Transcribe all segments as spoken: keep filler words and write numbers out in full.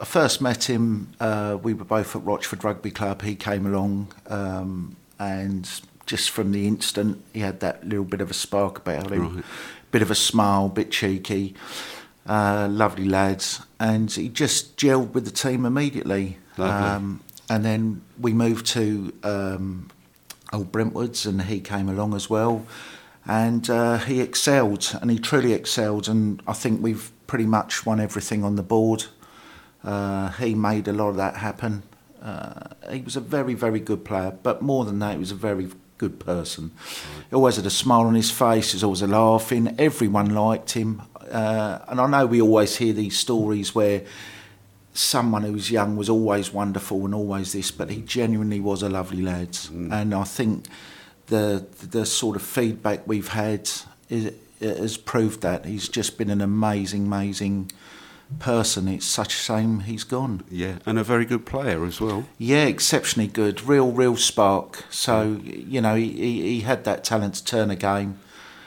I first met him, uh, we were both at Rochford Rugby Club. He came along um, and just from the instant he had that little bit of a spark about him, Right. bit of a smile, bit cheeky, uh, lovely lads, and he just gelled with the team immediately. Lovely. Um, and then we moved to um, Old Brentwoods and he came along as well, and uh, he excelled, and he truly excelled, and I think we've pretty much won everything on the board. Uh, he made a lot of that happen. Uh, he was a very, very good player, but more than that, he was a very good person. Right. He always had a smile on his face, he was always laughing, everyone liked him. Uh, and I know we always hear these stories where someone who was young was always wonderful and always this, but he genuinely was a lovely lad. Mm. And I think the the sort of feedback we've had is, has proved that. He's just been an amazing, amazing person. It's such a shame he's gone. Yeah, and a very good player as well. Yeah, exceptionally good. Real, real spark. So, you know, he, he, he had that talent to turn a game.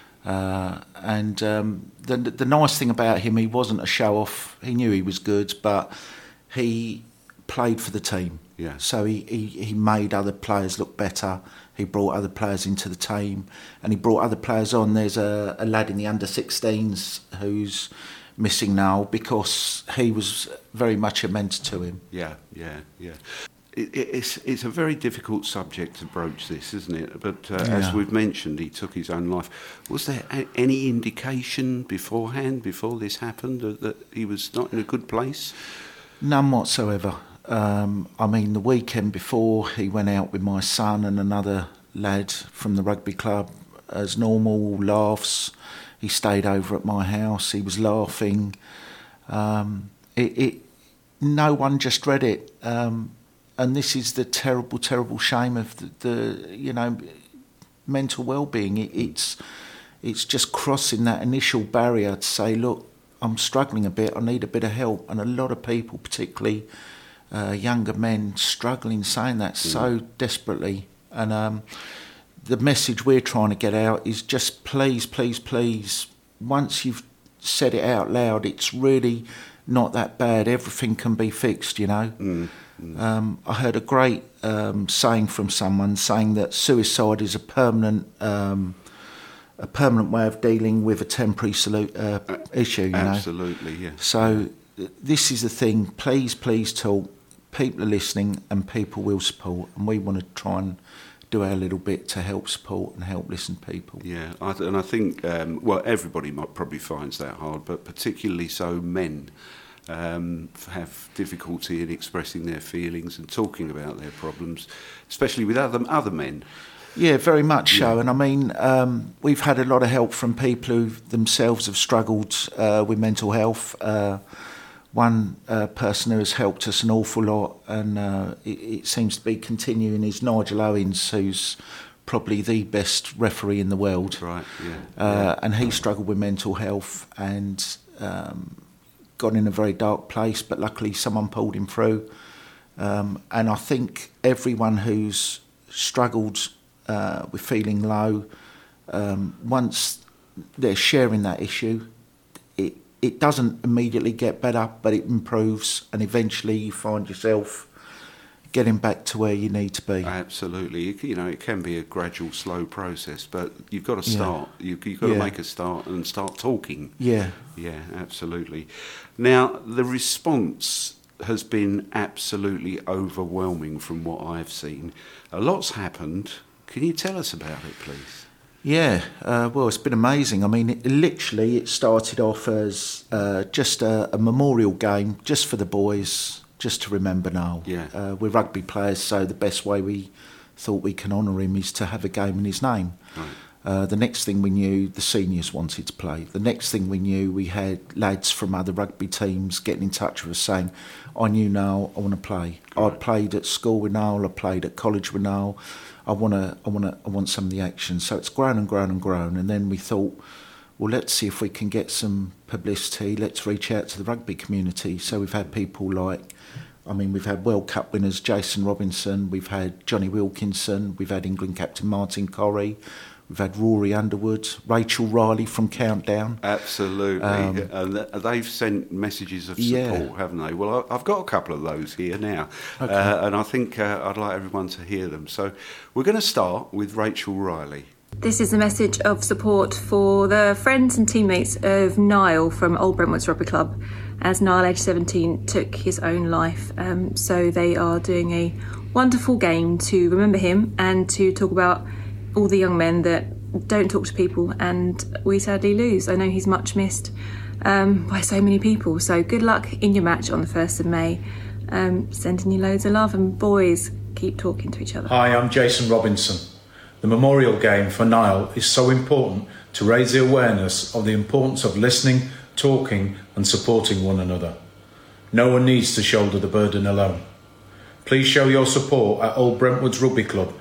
Uh, and um, the the nice thing about him, he wasn't a show-off. He knew he was good, but he played for the team. Yeah. So he, he, he made other players look better. He brought other players into the team, and he brought other players on. There's a, a lad in the under sixteens who's missing now because he was very much a mentor to him. Yeah, yeah, yeah. It, it, it's it's a very difficult subject to broach this, isn't it? But uh, Yeah. as we've mentioned, he took his own life. Was there a, any indication beforehand, before this happened, that, that he was not in a good place? None whatsoever. Um, I mean, the weekend before, he went out with my son and another lad from the rugby club as normal, laughs. He stayed over at my house. He was laughing. Um, it, it, no one just read it. Um, and this is the terrible, terrible shame of the, the you know, mental well-being. It, it's, it's just crossing that initial barrier to say, look, I'm struggling a bit. I need a bit of help. And a lot of people, particularly uh, younger men, struggling, saying that mm. so desperately. And um, the message we're trying to get out is just please, please, please, once you've said it out loud, it's really not that bad. Everything can be fixed, you know. Mm, mm. Um, I heard a great um, saying from someone saying that suicide is a permanent um, a permanent way of dealing with a temporary solu- uh, uh, issue, you know. Absolutely, yeah. So this is the thing. Please, please talk. People are listening and people will support, and we want to try and do our little bit to help support and help listen to people. Yeah, I th- and I think, um, well, everybody might probably finds that hard, but particularly so men um, have difficulty in expressing their feelings and talking about their problems, especially with other other men. Yeah, very much yeah. so. And I mean, um, we've had a lot of help from people who themselves have struggled uh, with mental health. Uh, one uh, person who has helped us an awful lot, and uh, it, it seems to be continuing, is Nigel Owens, who's probably the best referee in the world. Right, yeah. Uh, yeah. And he struggled with mental health and um, got in a very dark place, but luckily someone pulled him through. Um, and I think everyone who's struggled uh, with feeling low, um, once they're sharing that issue, it it doesn't immediately get better, but it improves, and eventually you find yourself getting back to where you need to be. Absolutely. You know, it can be a gradual, slow process, but you've got to start. Yeah. You, you've got yeah. to make a start and start talking. Yeah. Yeah, absolutely. Now, the response has been absolutely overwhelming from what I've seen. A lot's happened. Can you tell us about it, please? Yeah, uh, well, it's been amazing. I mean, it, literally, it started off as uh, just a, a memorial game, just for the boys, just to remember Noel. Yeah. Uh, we're rugby players, so the best way we thought we can honour him is to have a game in his name. Right. Uh, the next thing we knew, the seniors wanted to play. The next thing we knew, we had lads from other rugby teams getting in touch with us saying, I knew Noel, I want to play. Right. I played at school with Noel, I played at college with Noel. I want to, I want to, I want some of the action. So it's grown and grown and grown. And then we thought, well, let's see if we can get some publicity. Let's reach out to the rugby community. So we've had people like, I mean, we've had World Cup winners Jason Robinson, we've had Johnny Wilkinson, we've had England captain Martin Corrie, We've had Rory Underwood, Rachel Riley from Countdown. Absolutely. Um, and they've sent messages of support, Yeah. haven't they? Well, I- I've got a couple of those here now. Okay. Uh, and I think uh, I'd like everyone to hear them. So we're going to start with Rachel Riley. This is a message of support for the friends and teammates of Niall from Old Brentwoods Rugby Club, as Niall, aged seventeen, took his own life. Um, so they are doing a wonderful game to remember him and to talk about all the young men that don't talk to people and we sadly lose. I know he's much missed um, by so many people. So good luck in your match on the first of May. Um, sending you loads of love, and boys, keep talking to each other. Hi, I'm Jason Robinson. The memorial game for Niall is so important to raise the awareness of the importance of listening, talking and supporting one another. No one needs to shoulder the burden alone. Please show your support at Old Brentwoods Rugby Club